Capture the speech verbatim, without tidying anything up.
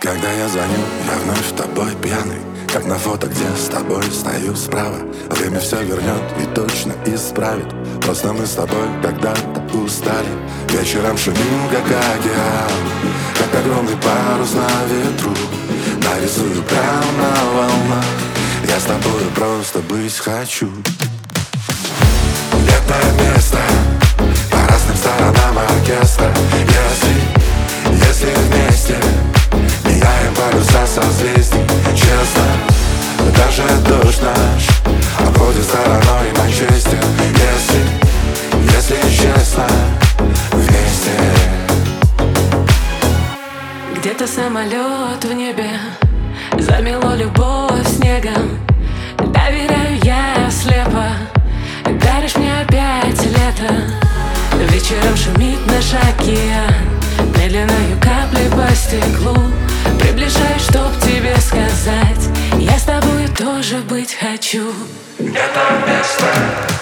Когда я звоню, я вновь тобой пьяный, как на фото, где с тобой стою справа. Время все вернет и точно исправит. Просто мы с тобой когда-то устали. Вечером шумим, как океан, как огромный парус на ветру. Нарисую прямо на волнах, я с тобой просто быть хочу. Летное место, по разным сторонам оркестра. Если, если вместе меняем полюса созвездий, честно, даже дождь наш обходит стороной Манчестер. Если, если честно, вместе. Где-то самолет в небе замело любовь снегом. Доверяю я слепо, даришь мне опять лето. Вечером шумит наш океан, медленною каплей по стеклу. Приближаюсь, чтоб тебе сказать, я с тобой тоже быть хочу. Это место.